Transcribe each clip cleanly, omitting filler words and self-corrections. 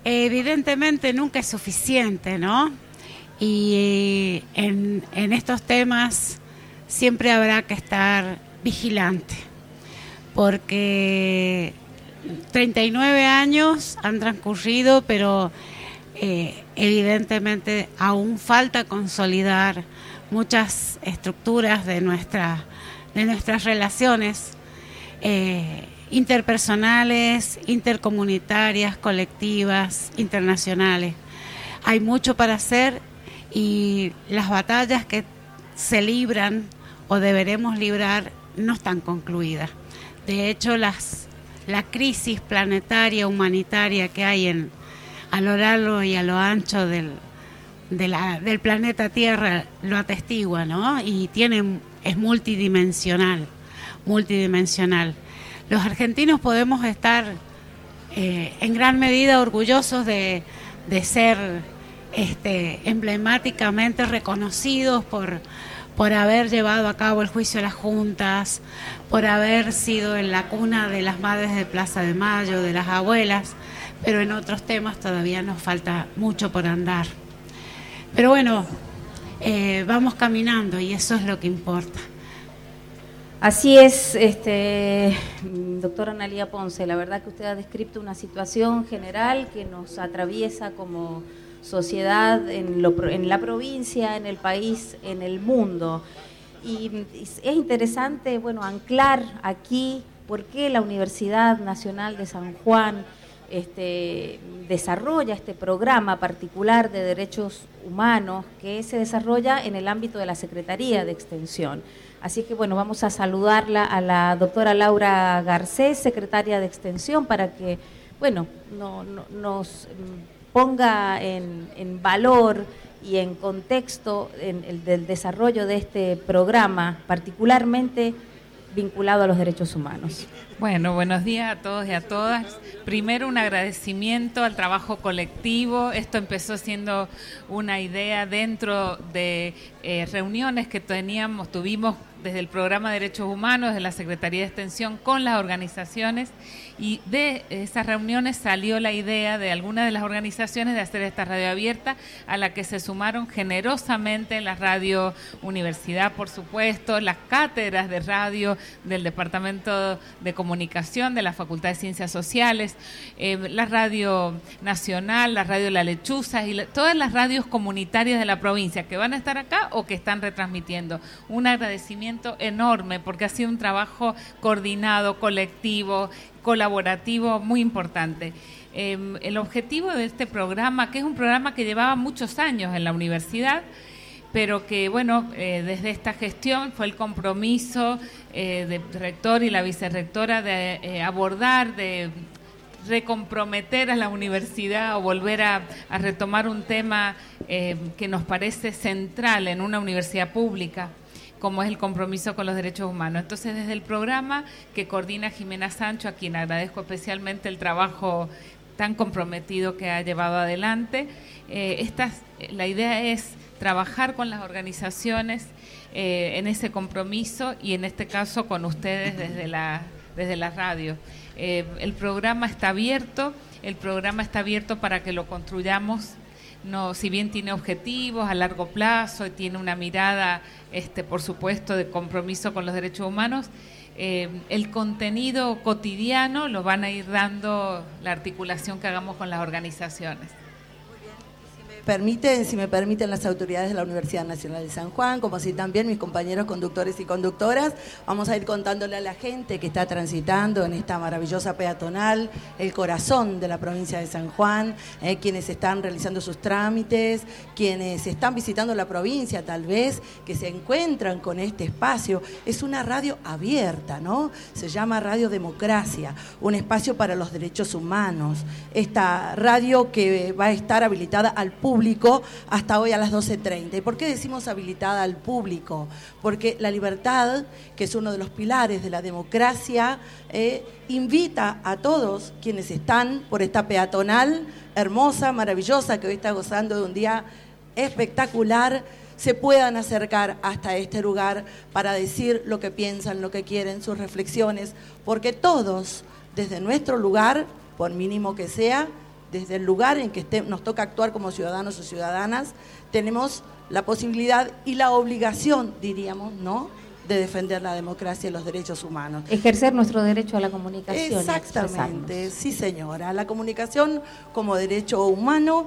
Evidentemente nunca es suficiente, ¿no? Y en estos temas siempre habrá que estar vigilante, porque 39 años han transcurrido, pero evidentemente aún falta consolidar muchas estructuras de nuestras relaciones interpersonales, intercomunitarias, colectivas, internacionales. Hay mucho para hacer y las batallas que se libran o deberemos librar no están concluidas. De hecho, la crisis planetaria, humanitaria que hay a lo largo y a lo ancho del planeta Tierra lo atestigua, ¿no? Y es multidimensional. Los argentinos podemos estar en gran medida orgullosos de ser emblemáticamente reconocidos por haber llevado a cabo el juicio de las juntas, por haber sido en la cuna de las madres de Plaza de Mayo, de las abuelas, pero en otros temas todavía nos falta mucho por andar. Pero bueno, vamos caminando y eso es lo que importa. Así es, doctora Analía Ponce, la verdad que usted ha descrito una situación general que nos atraviesa como sociedad en la provincia, en el país, en el mundo. Y es interesante, bueno, anclar aquí por qué la Universidad Nacional de San Juan desarrolla este programa particular de derechos humanos que se desarrolla en el ámbito de la Secretaría de Extensión. Así que bueno, vamos a saludarla a la doctora Laura Garcés, secretaria de Extensión, para que, bueno, nos ponga en valor y en contexto del desarrollo de este programa, particularmente vinculado a los derechos humanos. Bueno, buenos días a todos y a todas. Primero, un agradecimiento al trabajo colectivo. Esto empezó siendo una idea dentro de reuniones que tuvimos desde el programa de Derechos Humanos de la Secretaría de Extensión con las organizaciones, y de esas reuniones salió la idea de algunas de las organizaciones de hacer esta radio abierta, a la que se sumaron generosamente la Radio Universidad, por supuesto, las cátedras de radio del Departamento de Comunicación de la Facultad de Ciencias Sociales, la Radio Nacional, la Radio La Lechuza y todas las radios comunitarias de la provincia que van a estar acá o que están retransmitiendo. Un agradecimiento enorme porque ha sido un trabajo coordinado, colectivo, colaborativo muy importante. El objetivo de este programa, que es un programa que llevaba muchos años en la universidad, pero que, bueno, desde esta gestión fue el compromiso del rector y la vicerrectora de abordar, de recomprometer a la universidad o volver a retomar un tema que nos parece central en una universidad pública, como es el compromiso con los derechos humanos. Entonces, desde el programa que coordina Jimena Sancho, a quien agradezco especialmente el trabajo tan comprometido que ha llevado adelante, la idea es trabajar con las organizaciones en ese compromiso y en este caso con ustedes desde la radio. El programa está abierto para que lo construyamos. No, si bien tiene objetivos a largo plazo y tiene una mirada, por supuesto, de compromiso con los derechos humanos, el contenido cotidiano lo van a ir dando la articulación que hagamos con las organizaciones. Si me permiten las autoridades de la Universidad Nacional de San Juan, como así también mis compañeros conductores y conductoras, vamos a ir contándole a la gente que está transitando en esta maravillosa peatonal, el corazón de la provincia de San Juan, quienes están realizando sus trámites, quienes están visitando la provincia tal vez, que se encuentran con este espacio. Es una radio abierta, ¿no? Se llama Radio Democracia, un espacio para los derechos humanos. Esta radio que va a estar habilitada al público hasta hoy a las 12:30. ¿Y por qué decimos habilitada al público? Porque la libertad, que es uno de los pilares de la democracia, invita a todos quienes están por esta peatonal hermosa, maravillosa, que hoy está gozando de un día espectacular, se puedan acercar hasta este lugar para decir lo que piensan, lo que quieren, sus reflexiones, porque todos, desde nuestro lugar, por mínimo que sea, desde el lugar en que nos toca actuar como ciudadanos o ciudadanas, tenemos la posibilidad y la obligación, diríamos, ¿no?, de defender la democracia y los derechos humanos. Ejercer nuestro derecho a la comunicación. Exactamente, sí señora. La comunicación como derecho humano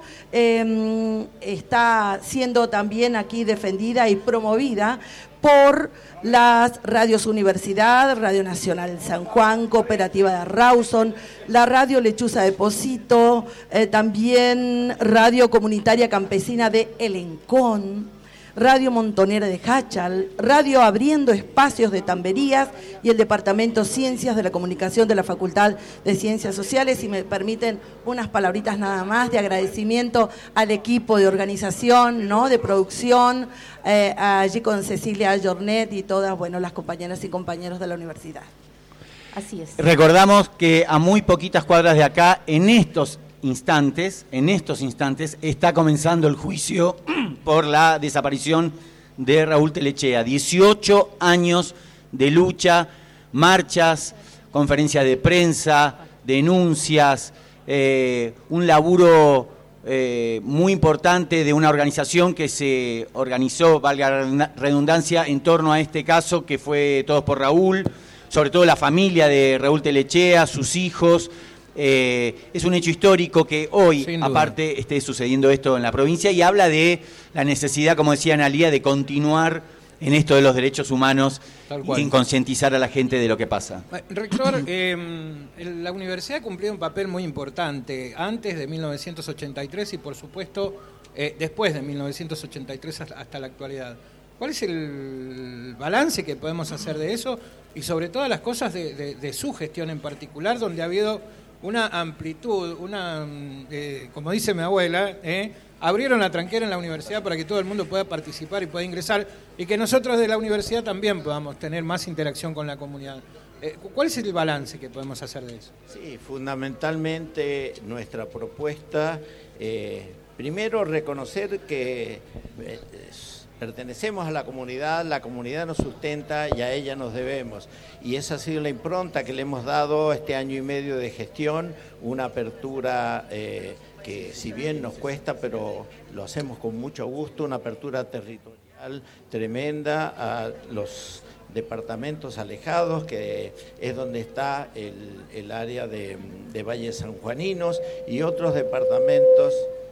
está siendo también aquí defendida y promovida por las radios Universidad, Radio Nacional San Juan, Cooperativa de Rawson, la Radio Lechuza de Pocito, también Radio Comunitaria Campesina de El Encón, Radio Montonera de Jáchal, Radio Abriendo Espacios de Tamberías y el Departamento Ciencias de la Comunicación de la Facultad de Ciencias Sociales. Si me permiten unas palabritas nada más de agradecimiento al equipo de organización, ¿no?, de producción, allí con Cecilia Jornet y todas, bueno, las compañeras y compañeros de la universidad. Así es. Recordamos que a muy poquitas cuadras de acá, en estos instantes, está comenzando el juicio por la desaparición de Raúl Telechea. 18 años de lucha, marchas, conferencias de prensa, denuncias, un laburo muy importante de una organización que se organizó, valga la redundancia, en torno a este caso que fue Todos por Raúl, sobre todo la familia de Raúl Telechea, sus hijos. Es un hecho histórico que hoy, aparte, esté sucediendo esto en la provincia y habla de la necesidad, como decía Analía, de continuar en esto de los derechos humanos y en concientizar a la gente de lo que pasa. Rector, la universidad ha cumplido un papel muy importante antes de 1983 y, por supuesto, después de 1983 hasta la actualidad. ¿Cuál es el balance que podemos hacer de eso y sobre todas las cosas de su gestión en particular, donde ha habido una amplitud, como dice mi abuela, abrieron la tranquera en la universidad para que todo el mundo pueda participar y pueda ingresar y que nosotros de la universidad también podamos tener más interacción con la comunidad? ¿Cuál es el balance que podemos hacer de eso? Sí, fundamentalmente nuestra propuesta, primero reconocer que pertenecemos a la comunidad nos sustenta y a ella nos debemos. Y esa ha sido la impronta que le hemos dado este año y medio de gestión, una apertura que si bien nos cuesta, pero lo hacemos con mucho gusto, una apertura territorial tremenda a los departamentos alejados, que es donde está el área de Valles Sanjuaninos y otros departamentos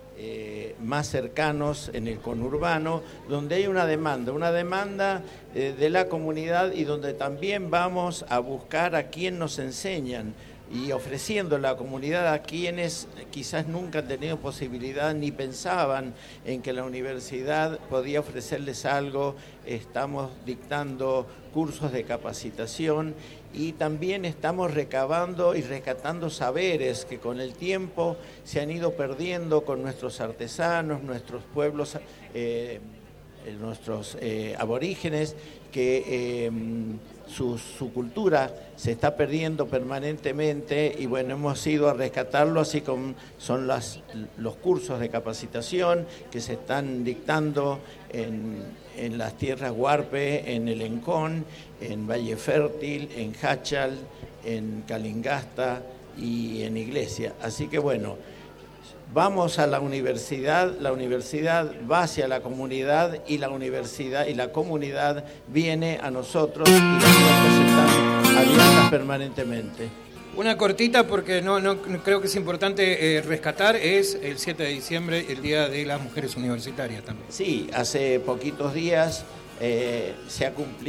más cercanos en el conurbano, donde hay una demanda de la comunidad y donde también vamos a buscar a quien nos enseñan y ofreciendo la comunidad a quienes quizás nunca han tenido posibilidad ni pensaban en que la universidad podía ofrecerles algo. Estamos dictando cursos de capacitación y también estamos recabando y rescatando saberes que con el tiempo se han ido perdiendo con nuestros artesanos, nuestros pueblos, nuestros aborígenes, que su cultura se está perdiendo permanentemente y bueno, hemos ido a rescatarlo, así como son los cursos de capacitación que se están dictando en las tierras Huarpe, en El Encón, en Valle Fértil, en Jáchal, en Calingasta y en Iglesia. Así que bueno, vamos a la universidad va hacia la comunidad y la universidad y la comunidad viene a nosotros y las puertas están abiertas permanentemente. Una cortita porque no creo que es importante rescatar, es el 7 de diciembre, el Día de las Mujeres Universitarias también. Sí, hace poquitos días se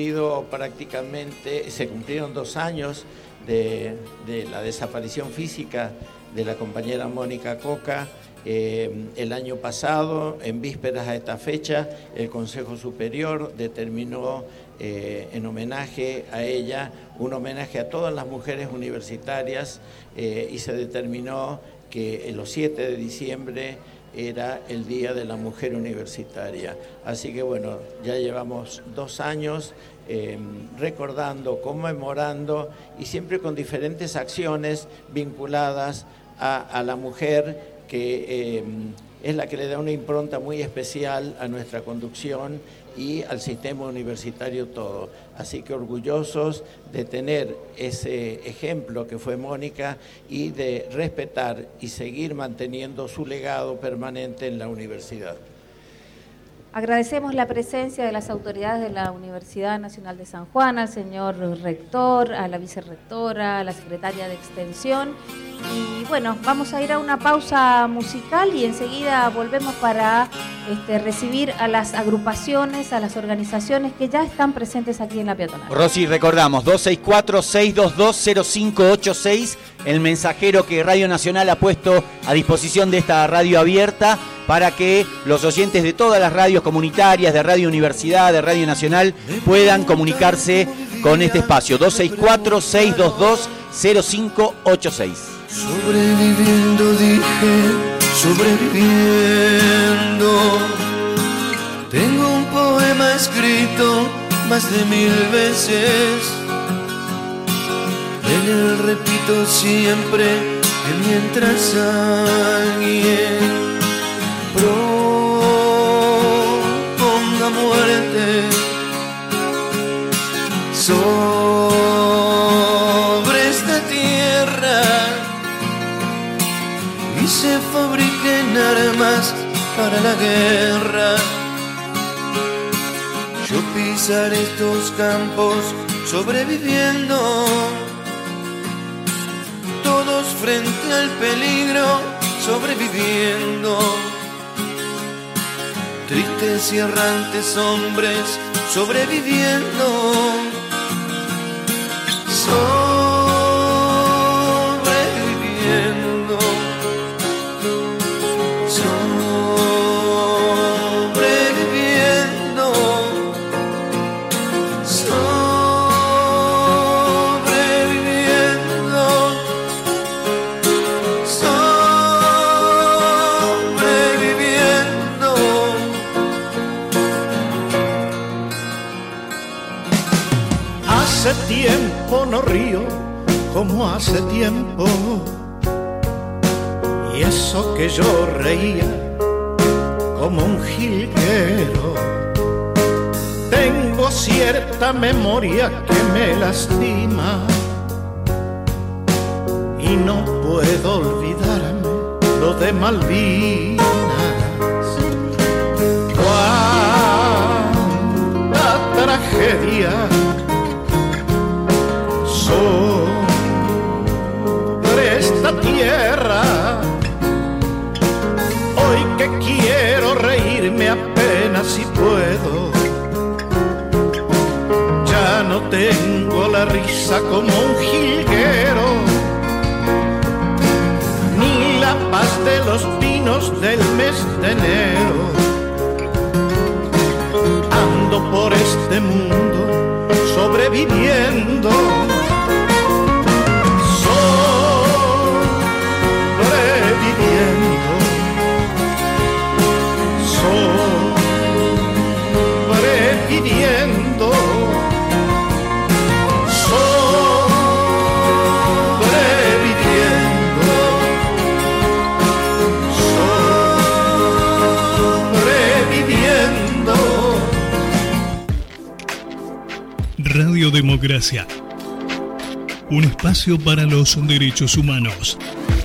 cumplieron 2 años de la desaparición física de la compañera Mónica Coca. El año pasado, en vísperas a esta fecha, el Consejo Superior determinó en homenaje a ella, un homenaje a todas las mujeres universitarias y se determinó que los 7 de diciembre era el Día de la Mujer Universitaria. Así que bueno, ya llevamos 2 años recordando, conmemorando y siempre con diferentes acciones vinculadas a la mujer que es la que le da una impronta muy especial a nuestra conducción y al sistema universitario todo. Así que orgullosos de tener ese ejemplo que fue Mónica y de respetar y seguir manteniendo su legado permanente en la universidad. Agradecemos la presencia de las autoridades de la Universidad Nacional de San Juan, al señor rector, a la vicerrectora, a la secretaria de Extensión. Y bueno, vamos a ir a una pausa musical y enseguida volvemos para recibir a las agrupaciones, a las organizaciones que ya están presentes aquí en la peatonal. Rosy, recordamos, 264-622-0586, el mensajero que Radio Nacional ha puesto a disposición de esta radio abierta para que los oyentes de todas las radios comunitarias, de Radio Universidad, de Radio Nacional, puedan comunicarse con este espacio, 264-622-0586. Sobreviviendo, dije, sobreviviendo. Tengo un poema escrito más de 1000 veces. En él repito siempre que mientras alguien proponga muerte sobre esta tierra y se fabriquen armas para la guerra, yo pisaré estos campos sobreviviendo, todos frente al peligro sobreviviendo. Tristes y errantes hombres sobreviviendo, sobreviviendo, sobreviviendo, sobreviviendo, sobreviviendo. Hace tiempo no río como hace tiempo, y eso que yo reía como un jilguero. Tengo cierta memoria que me lastima y no puedo olvidarme lo de Malvinas. Cuánta tragedia sobre esta tierra. Hoy que quiero reírme apenas si puedo, ya no tengo la risa como un jilguero, ni la paz de los pinos del mes de enero. Ando por este mundo sobreviviendo, sobreviviendo, sobreviviendo, sobreviviendo, sobreviviendo. Radio Democracia, un espacio para los derechos humanos.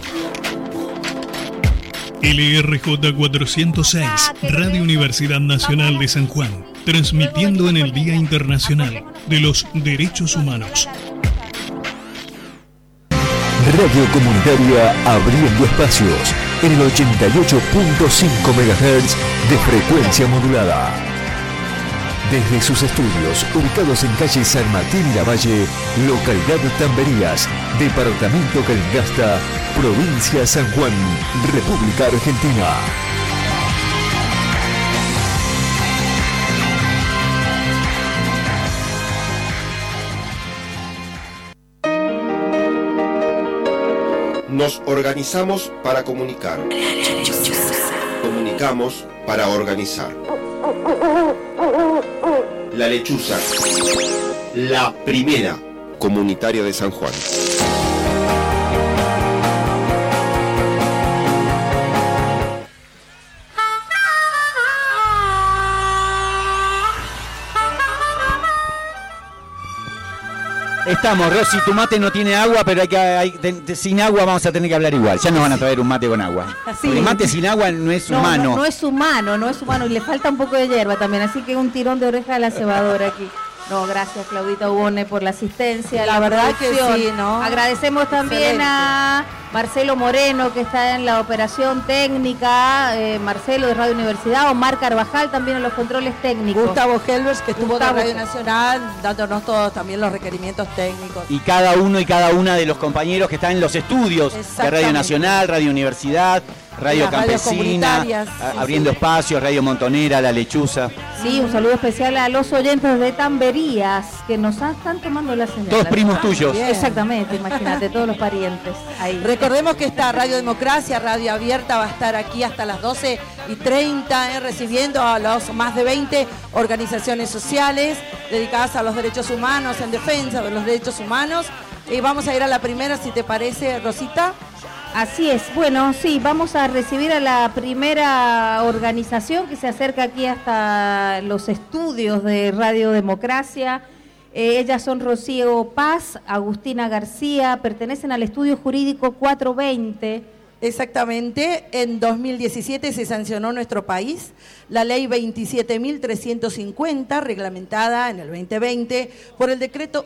LRJ 406, Radio Universidad Nacional de San Juan, transmitiendo en el Día Internacional de los Derechos Humanos. Radio Comunitaria abriendo espacios en el 88.5 MHz de frecuencia modulada. Desde sus estudios, ubicados en calle San Martín y Lavalle, localidad Tamberías, departamento Calingasta, provincia San Juan, República Argentina. Nos organizamos para comunicar. Comunicamos para organizar. La Lechuza, la primera comunitaria de San Juan. estamos, Rosy, tu mate no tiene agua, pero sin agua vamos a tener que hablar igual. Ya nos van a traer un mate con agua. Sí. Porque el mate sin agua no es humano. No es humano, y le falta un poco de hierba también, así que un tirón de oreja a la cebadora aquí. No, gracias Claudita Ubone por la asistencia. La verdad que sí, ¿no? Agradecemos también a Marcelo Moreno, que está en la operación técnica, Marcelo de Radio Universidad, Omar Carvajal también en los controles técnicos. Gustavo Helvers, que estuvo de Radio Nacional, dándonos todos también los requerimientos técnicos. Y cada uno y cada una de los compañeros que están en los estudios de Radio Nacional, Radio Universidad, Radio Campesina, Abriendo Espacios, Radio Montonera, La Lechuza. Sí, un saludo especial a los oyentes de Tamberías, que nos están tomando la señal. Todos primos tuyos. Bien. Exactamente, imagínate, todos los parientes ahí. Recordemos que esta Radio Democracia, Radio Abierta, va a estar aquí hasta las 12:30, recibiendo a los más de 20 organizaciones sociales dedicadas a los derechos humanos, en defensa de los derechos humanos. Y vamos a ir a la primera, si te parece, Rosita. Así es, bueno, sí, vamos a recibir a la primera organización que se acerca aquí hasta los estudios de Radio Democracia. Ellas son Rocío Paz, Agustina García, pertenecen al Estudio Jurídico 420. Exactamente, en 2017 se sancionó en nuestro país la ley 27.350, reglamentada en el 2020 por el decreto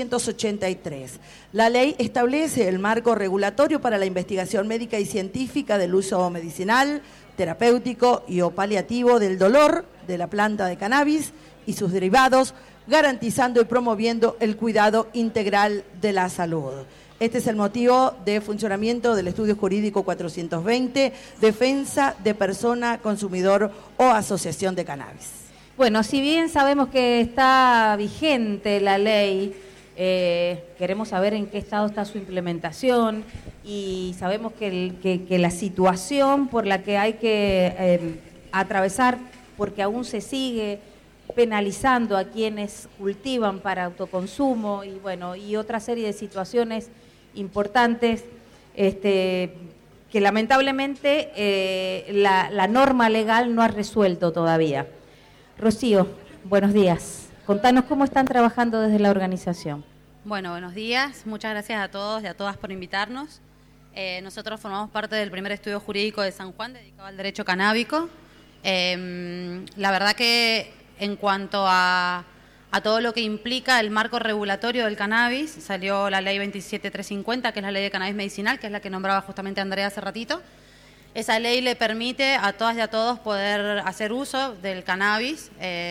883. La ley establece el marco regulatorio para la investigación médica y científica del uso medicinal, terapéutico y o paliativo del dolor de la planta de cannabis y sus derivados, garantizando y promoviendo el cuidado integral de la salud. Este es el motivo de funcionamiento del Estudio Jurídico 420, defensa de persona, consumidor o asociación de cannabis. Bueno, si bien sabemos que está vigente la ley, queremos saber en qué estado está su implementación y sabemos que la situación por la que hay que atravesar, porque aún se sigue penalizando a quienes cultivan para autoconsumo y bueno, y otra serie de situaciones importantes que lamentablemente la norma legal no ha resuelto todavía. Rocío, buenos días. Contanos cómo están trabajando desde la organización. Bueno, buenos días. Muchas gracias a todos y a todas por invitarnos. Nosotros formamos parte del primer estudio jurídico de San Juan dedicado al derecho canábico. La verdad que en cuanto a todo lo que implica el marco regulatorio del cannabis, salió la ley 27.350, que es la ley de cannabis medicinal, que es la que nombraba justamente Andrea hace ratito. Esa ley le permite a todas y a todos poder hacer uso del cannabis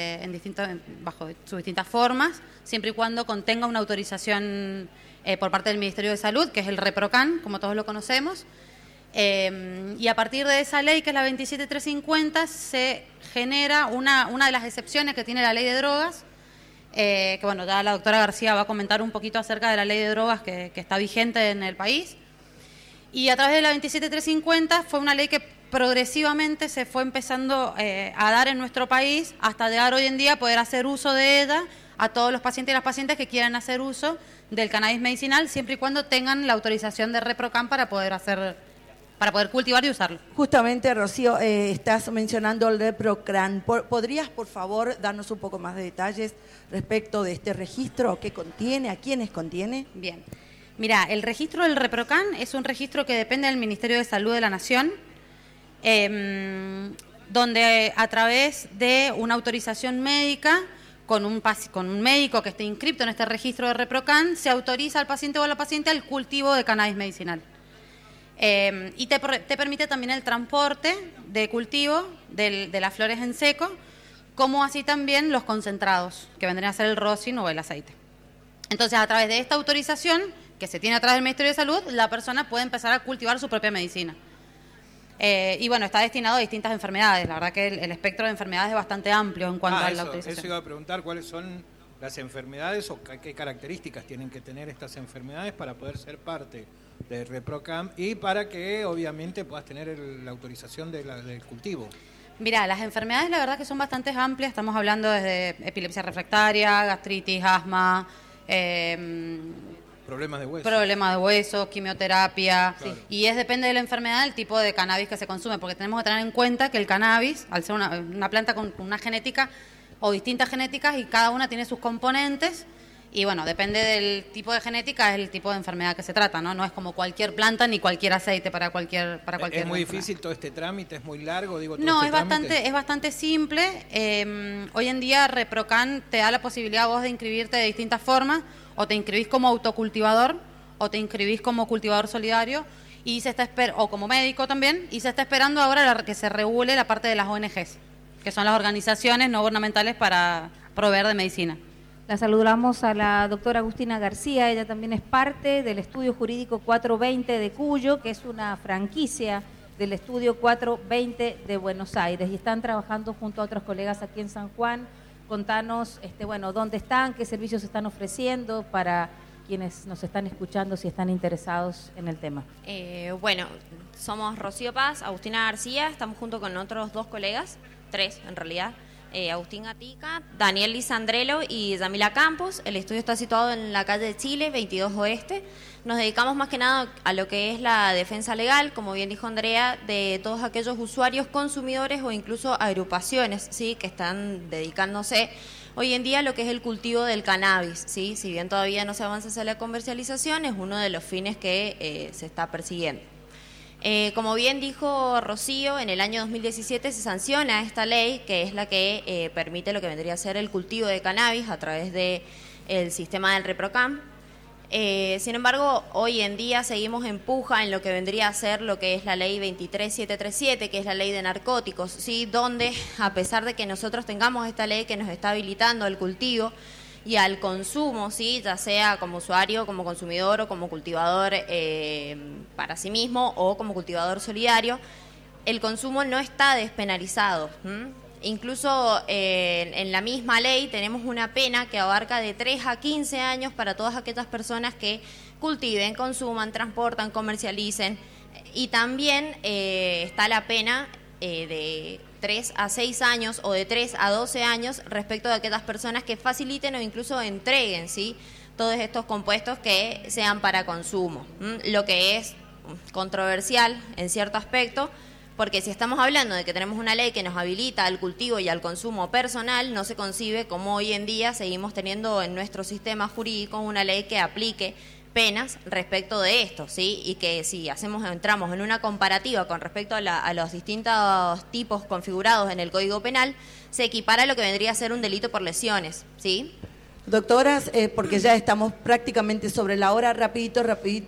bajo sus distintas formas, siempre y cuando contenga una autorización por parte del Ministerio de Salud, que es el ReproCan, como todos lo conocemos. Y a partir de esa ley, que es la 27.350, se genera una de las excepciones que tiene la ley de drogas, que bueno, ya la doctora García va a comentar un poquito acerca de la ley de drogas que está vigente en el país. Y a través de la 27.350 fue una ley que progresivamente se fue empezando a dar en nuestro país hasta llegar hoy en día a poder hacer uso de ella a todos los pacientes y las pacientes que quieran hacer uso del cannabis medicinal, siempre y cuando tengan la autorización de ReproCan para poder cultivar y usarlo. Justamente, Rocío, estás mencionando el ReproCan. ¿Podrías, por favor, darnos un poco más de detalles respecto de este registro? ¿Qué contiene? ¿A quiénes contiene? Bien. Mira, el registro del ReproCan es un registro que depende del Ministerio de Salud de la Nación, donde a través de una autorización médica, con un médico que esté inscripto en este registro de ReproCan, se autoriza al paciente o a la paciente al cultivo de cannabis medicinal. Y te permite también el transporte de cultivo de las flores en seco, como así también los concentrados, que vendrían a ser el rosin o el aceite. Entonces, a través de esta autorización, que se tiene a través del Ministerio de Salud, la persona puede empezar a cultivar su propia medicina. Y bueno, está destinado a distintas enfermedades. La verdad que el espectro de enfermedades es bastante amplio en cuanto a la autorización. Eso iba a preguntar, ¿cuáles son las enfermedades o qué características tienen que tener estas enfermedades para poder ser parte de ReproCan y para que obviamente puedas tener la autorización del cultivo? Mira, las enfermedades la verdad que son bastante amplias. Estamos hablando desde epilepsia refractaria, gastritis, asma, problemas de hueso, quimioterapia, claro. Y depende de la enfermedad el tipo de cannabis que se consume, porque tenemos que tener en cuenta que el cannabis, al ser una planta con una genética o distintas genéticas y cada una tiene sus componentes, Y bueno, depende del tipo de genética, es el tipo de enfermedad que se trata, ¿no? No es como cualquier planta ni cualquier aceite para cualquier ¿Es muy difícil todo este trámite? ¿Es muy largo? No, es bastante simple. Hoy en día ReproCan te da la posibilidad vos de inscribirte de distintas formas, o te inscribís como autocultivador, o te inscribís como cultivador solidario, y se está o como médico también, y se está esperando ahora que se regule la parte de las ONGs, que son las organizaciones no gubernamentales para proveer de medicina. La saludamos a la doctora Agustina García, ella también es parte del Estudio Jurídico 420 de Cuyo, que es una franquicia del Estudio 420 de Buenos Aires, y están trabajando junto a otros colegas aquí en San Juan. Contanos, dónde están, qué servicios están ofreciendo para quienes nos están escuchando, si están interesados en el tema. Bueno, somos Rocío Paz, Agustina García, estamos junto con otros 2 colegas, 3 en realidad, Agustín Gatica, Daniel Lisandrelo y Yamila Campos. El estudio está situado en la calle de Chile, 22 Oeste. Nos dedicamos más que nada a lo que es la defensa legal, como bien dijo Andrea, de todos aquellos usuarios, consumidores o incluso agrupaciones, ¿sí?, que están dedicándose hoy en día a lo que es el cultivo del cannabis, ¿sí? Si bien todavía no se avanza hacia la comercialización, es uno de los fines que se está persiguiendo. Como bien dijo Rocío, en el año 2017 se sanciona esta ley, que es la que permite lo que vendría a ser el cultivo de cannabis a través del sistema del ReproCan. Sin embargo, hoy en día seguimos en puja en lo que vendría a ser lo que es la ley 23737, que es la ley de narcóticos, ¿sí?, donde a pesar de que nosotros tengamos esta ley que nos está habilitando al cultivo y al consumo, ¿sí?, ya sea como usuario, como consumidor o como cultivador para sí mismo o como cultivador solidario, el consumo no está despenalizado. Incluso en la misma ley tenemos una pena que abarca de 3 a 15 años para todas aquellas personas que cultiven, consuman, transportan, comercialicen. Y también está la pena de 3 a 6 años o de 3 a 12 años respecto de aquellas personas que faciliten o incluso entreguen, ¿sí?, todos estos compuestos que sean para consumo. Lo que es controversial en cierto aspecto, porque si estamos hablando de que tenemos una ley que nos habilita al cultivo y al consumo personal, no se concibe como hoy en día seguimos teniendo en nuestro sistema jurídico una ley que aplique penas respecto de esto, ¿sí? Y que si entramos en una comparativa con respecto a los distintos tipos configurados en el Código Penal, se equipara a lo que vendría a ser un delito por lesiones, ¿sí? Doctoras, porque ya estamos prácticamente sobre la hora, rapidito,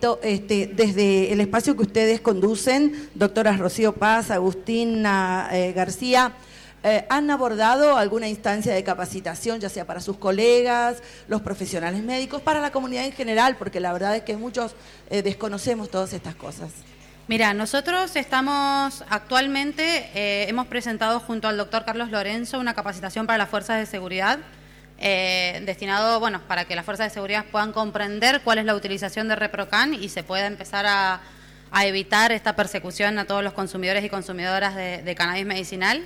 desde el espacio que ustedes conducen, doctoras Rocío Paz, Agustina García, ¿han abordado alguna instancia de capacitación, ya sea para sus colegas, los profesionales médicos, para la comunidad en general? Porque la verdad es que muchos desconocemos todas estas cosas. Mira, nosotros estamos actualmente, hemos presentado junto al doctor Carlos Lorenzo una capacitación para las fuerzas de seguridad, destinado, para que las fuerzas de seguridad puedan comprender cuál es la utilización de ReproCan y se pueda empezar a evitar esta persecución a todos los consumidores y consumidoras de cannabis medicinal.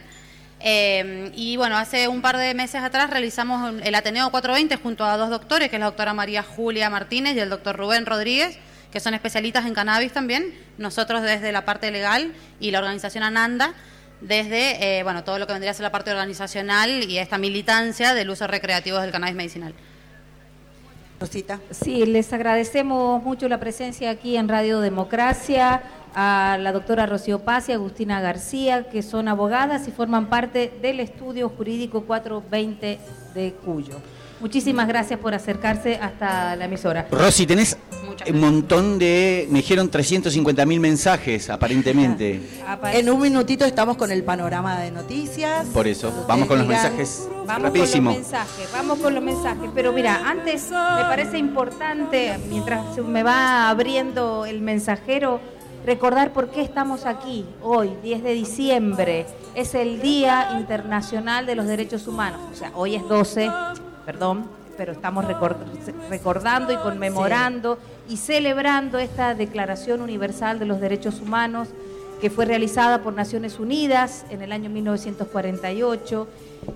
Hace un par de meses atrás realizamos el Ateneo 420 junto a 2 doctores, que es la doctora María Julia Martínez y el doctor Rubén Rodríguez, que son especialistas en cannabis también. Nosotros desde la parte legal y la organización ANANDA, desde todo lo que vendría a ser la parte organizacional y esta militancia del uso recreativo del cannabis medicinal. Rosita. Sí, les agradecemos mucho la presencia aquí en Radio Democracia, a la doctora Rocío Paz y Agustina García, que son abogadas y forman parte del Estudio Jurídico 420 de Cuyo. Muchísimas gracias por acercarse hasta la emisora. Rosy, tenés un montón me dijeron 350.000 mensajes, aparentemente. En un minutito estamos con el panorama de noticias. Por eso, vamos con los mensajes rapidísimo. Vamos con los mensajes, pero mira, antes me parece importante, mientras me va abriendo el mensajero, recordar por qué estamos aquí hoy, 10 de diciembre. Es el Día Internacional de los Derechos Humanos. O sea, hoy es 12, pero estamos recordando y conmemorando y celebrando esta Declaración Universal de los Derechos Humanos que fue realizada por Naciones Unidas en el año 1948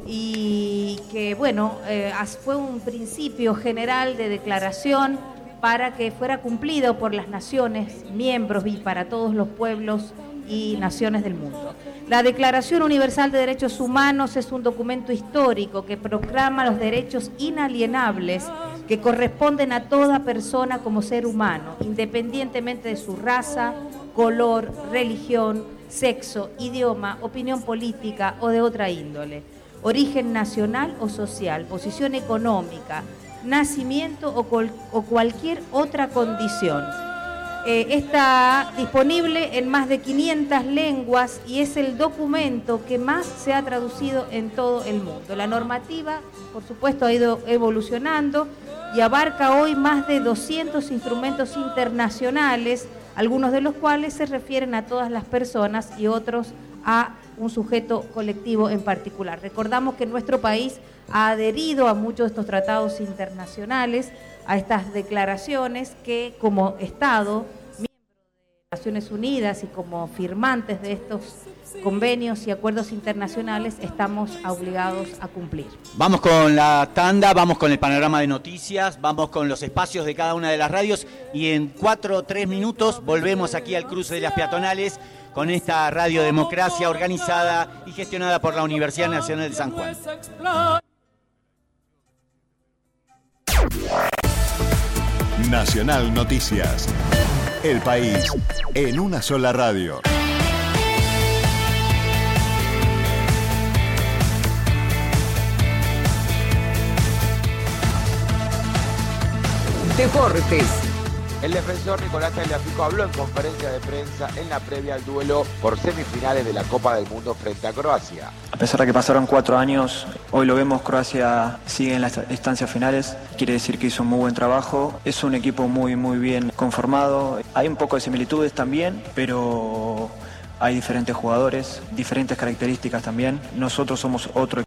y que, fue un principio general de declaración para que fuera cumplido por las naciones miembros y para todos los pueblos y naciones del mundo. La Declaración Universal de Derechos Humanos es un documento histórico que proclama los derechos inalienables que corresponden a toda persona como ser humano, independientemente de su raza, color, religión, sexo, idioma, opinión política o de otra índole, origen nacional o social, posición económica, nacimiento o cualquier otra condición. Está disponible en más de 500 lenguas y es el documento que más se ha traducido en todo el mundo. La normativa, por supuesto, ha ido evolucionando y abarca hoy más de 200 instrumentos internacionales, algunos de los cuales se refieren a todas las personas y otros a un sujeto colectivo en particular. Recordamos que nuestro país ha adherido a muchos de estos tratados internacionales, a estas declaraciones que como Estado, miembro de Naciones Unidas y como firmantes de estos convenios y acuerdos internacionales, estamos obligados a cumplir. Vamos con la tanda, vamos con el panorama de noticias, vamos con los espacios de cada una de las radios y en 4 o 3 minutos volvemos aquí al cruce de las peatonales con esta radiodemocracia organizada y gestionada por la Universidad Nacional de San Juan. Nacional Noticias. El país en una sola radio. Deportes. El defensor Nicolás Tagliafico habló en conferencia de prensa en la previa al duelo por semifinales de la Copa del Mundo frente a Croacia. A pesar de que pasaron 4 años, hoy lo vemos, Croacia sigue en las instancias finales, quiere decir que hizo un muy buen trabajo, es un equipo muy bien conformado, hay un poco de similitudes también, pero hay diferentes jugadores, diferentes características también, nosotros somos otro